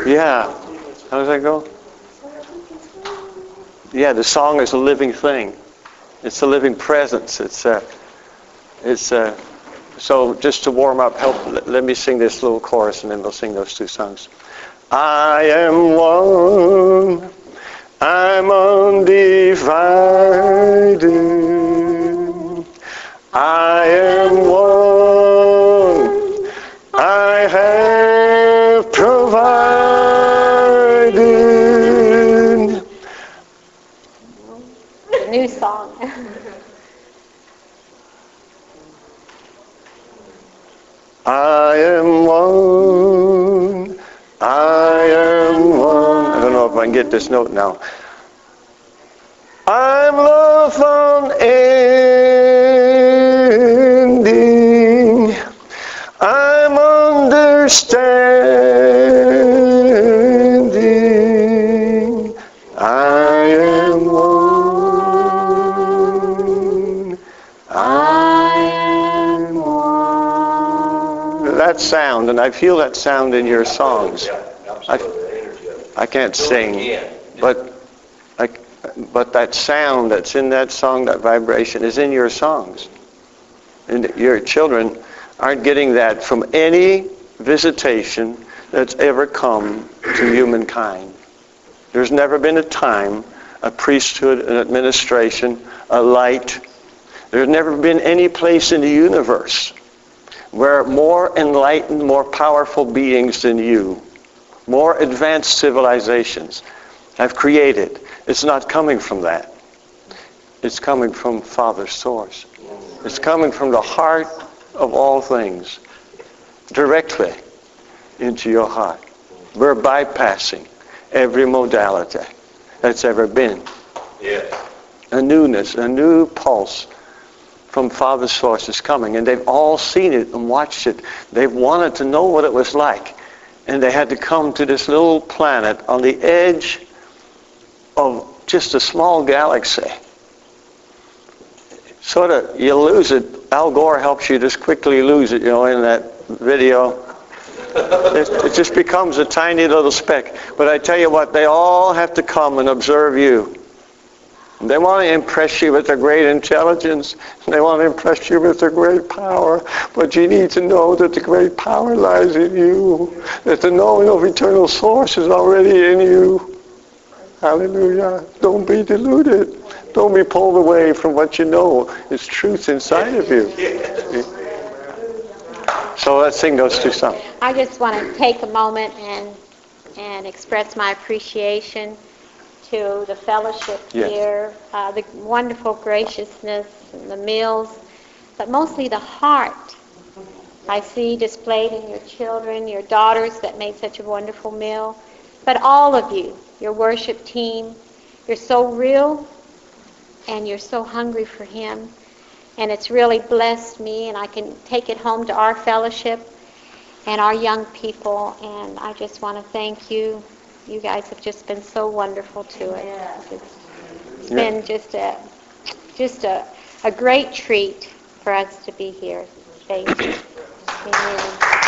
Yeah. How does that go? Yeah, the song is a living thing. It's a living presence. So just to warm up, let me sing this little chorus and then we'll sing those two songs. I am one, I'm undivided. I am one, I have provided. New song. I am one, I am one. I don't know if I can get this note now. I'm love unending. I'm understanding. I am one. I am one. That sound, and I feel that sound in your songs. I can't sing, but that sound that's in that song, that vibration, is in your songs. And your children aren't getting that from any visitation that's ever come to humankind. There's never been a time, a priesthood, an administration, a light. There's never been any place in the universe where more enlightened, more powerful beings than you, more advanced civilizations have created. It's not coming from that. It's coming from Father's source. It's coming from the heart of all things, directly into your heart. We're bypassing every modality that's ever been. Yeah. A newness, a new pulse from Father's source is coming. And they've all seen it and watched it. They've wanted to know what it was like. And they had to come to this little planet on the edge of just a small galaxy. Sort of, you lose it. Al Gore helps you just quickly lose it, in that video. It just becomes a tiny little speck. But I tell you what, they all have to come and observe you. They want to impress you with their great intelligence. They want to impress you with their great power. But you need to know that the great power lies in you. That the knowing of eternal source is already in you. Hallelujah. Don't be deluded. Don't be pulled away from what you know. It's truth inside of you. So let's sing those two songs. I just want to take a moment and express my appreciation to the fellowship here, the wonderful graciousness and the meals, but mostly the heart I see displayed in your children, your daughters that made such a wonderful meal, but all of you, your worship team, you're so real and you're so hungry for Him, and it's really blessed me, and I can take it home to our fellowship and our young people, and I just want to thank you. You guys have just been so wonderful to it. It's been just a great treat for us to be here. Thank you. Amen.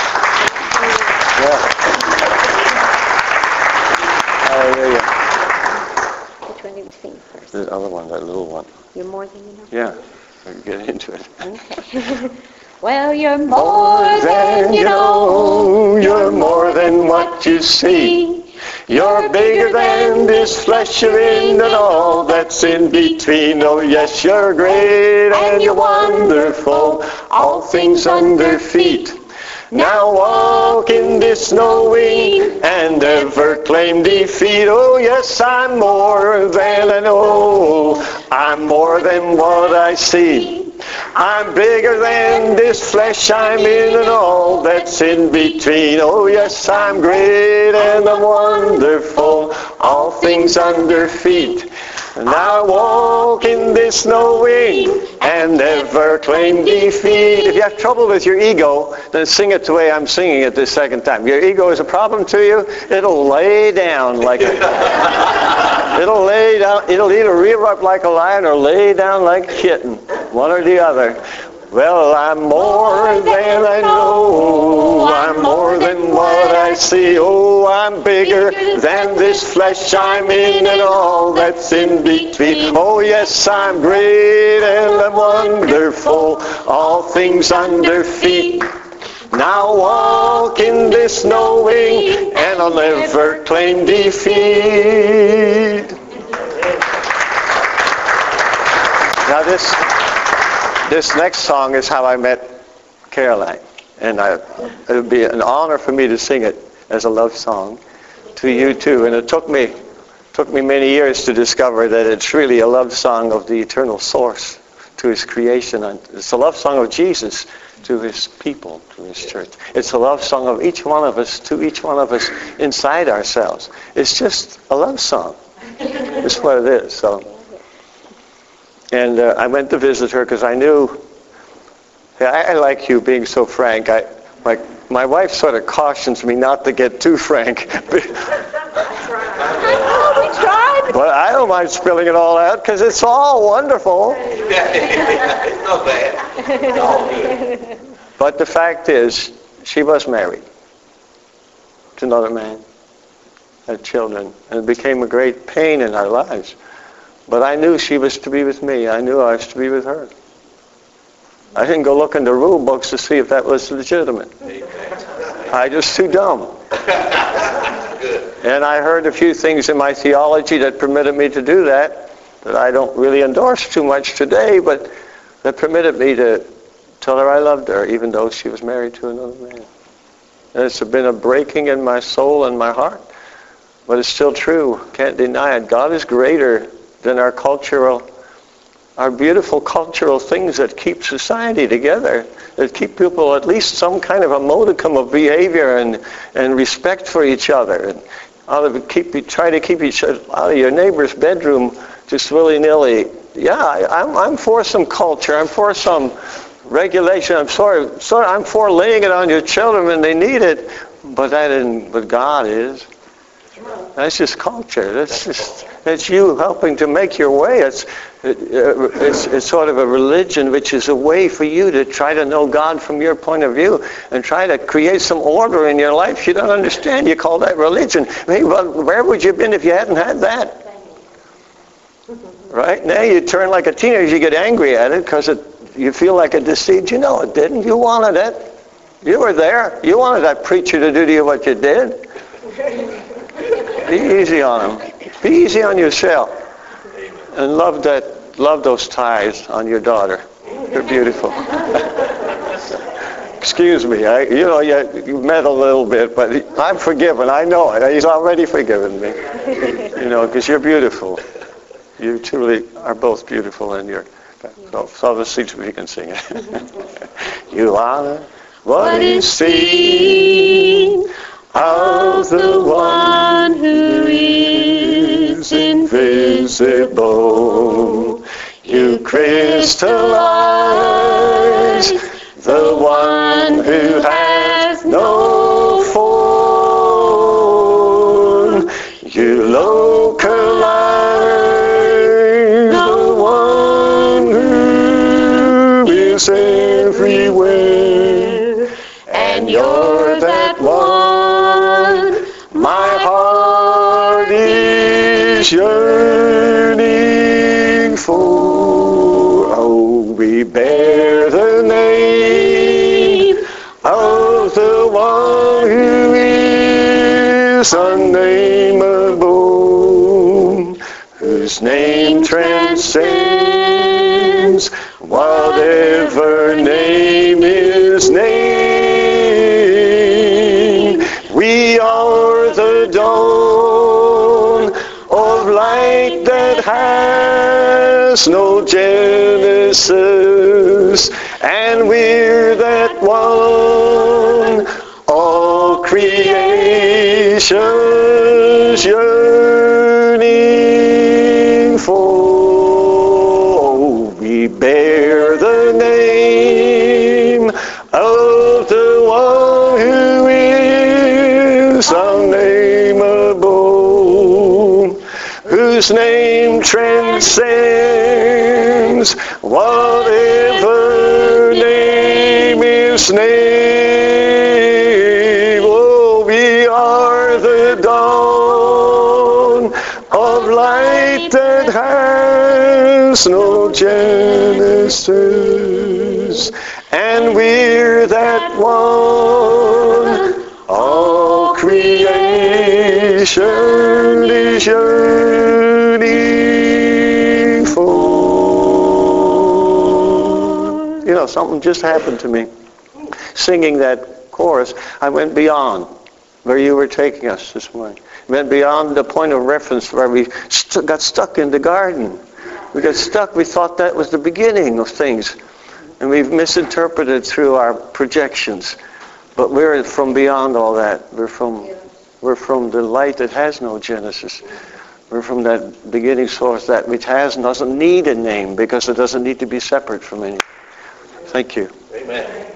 Hallelujah. Which one do you sing first? The other one, that little one. You're more than you know? Yeah. I can get into it. Okay. Well, you're more than you know. You're more than what you see. You're bigger than this flesh you're in and all that's in between. Oh yes, you're great and you're wonderful, all things under feet. Now walk in this knowing and never claim defeat. Oh yes, I'm more than I know. I'm more than what I see. I'm bigger than this flesh I'm in and all that's in between. Oh yes, I'm great and I'm wonderful, all things under feet. And I walk in this knowing and never claim defeat. If you have trouble with your ego, then sing it the way I'm singing it this second time. Your ego is a problem to you, it'll lay down like it'll lay down. It'll either rear up like a lion or lay down like a kitten. One or the other. Well, I'm more than I know. I'm more than what I see. Oh, I'm bigger than this flesh I'm in and all that's in between. Oh, yes, I'm great and I'm wonderful. All things under feet. Now walk in this knowing, and I'll never claim defeat. Now this next song is how I met Caroline, and it would be an honor for me to sing it as a love song to you too. And it took me many years to discover that it's really a love song of the eternal source to his creation. And it's a love song of Jesus to his people, to his church. It's a love song of each one of us to each one of us inside ourselves. It's just a love song. It's what it is. So. And I went to visit her because I knew, I like you being so frank. My wife sort of cautions me not to get too frank. We tried. But I don't mind spilling it all out because it's all wonderful. It's not bad. It's all good. But the fact is, she was married to another man, had children, and it became a great pain in our lives. But I knew she was to be with me. I knew I was to be with her. I didn't go look in the rule books to see if that was legitimate. I just too dumb. And I heard a few things in my theology that permitted me to do that I don't really endorse too much today, but that permitted me to tell her I loved her, even though she was married to another man. And it's been a breaking in my soul and my heart. But it's still true. Can't deny it. God is greater than our beautiful cultural things that keep society together, that keep people at least some kind of a modicum of behavior and respect for each other. And try to keep each other out of your neighbor's bedroom just willy-nilly. Yeah, I'm for some culture. I'm for some regulation. I'm for laying it on your children when they need it. But that isn't what God is. That's just culture. That's you helping to make your way. It's sort of a religion which is a way for you to try to know God from your point of view and try to create some order in your life you don't understand. You call that religion. Hey, well, where would you have been if you hadn't had that? Right? Now you turn like a teenager, you get angry at it because you feel like it deceived you. No, it didn't. You wanted it. You were there. You wanted that preacher to do to you what you did. Be easy on him. Be easy on yourself. And love those ties on your daughter. They're beautiful. Excuse me. You meddle a little bit, but I'm forgiven. I know it. He's already forgiven me. Because you're beautiful. You truly are both beautiful, and so let's see if we can sing it. You are what is seen of the one who is invisible. You crystallize the one who has no form. You localize the one who is everywhere. And you're that one my heart is yearning for. Oh, we bear the name of the one who is unnameable, whose name transcends whatever name is named. We are the dawn of light that has no genesis, and we're that one all creation's yearning for. We bear the name of the one who is unnameable, whose name transcends names, whatever name is named. Oh, we are the dawn of light that has no genesis, and we're that one all creation is yearning for. You know, something just happened to me. Singing that chorus, I went beyond where you were taking us this morning. Went beyond the point of reference where we got stuck in the garden. We got stuck. We thought that was the beginning of things. And we've misinterpreted through our projections. But we're from beyond all that. We're from the light that has no genesis. We're from that beginning source, that which doesn't need a name because it doesn't need to be separate from anything. Thank you. Amen.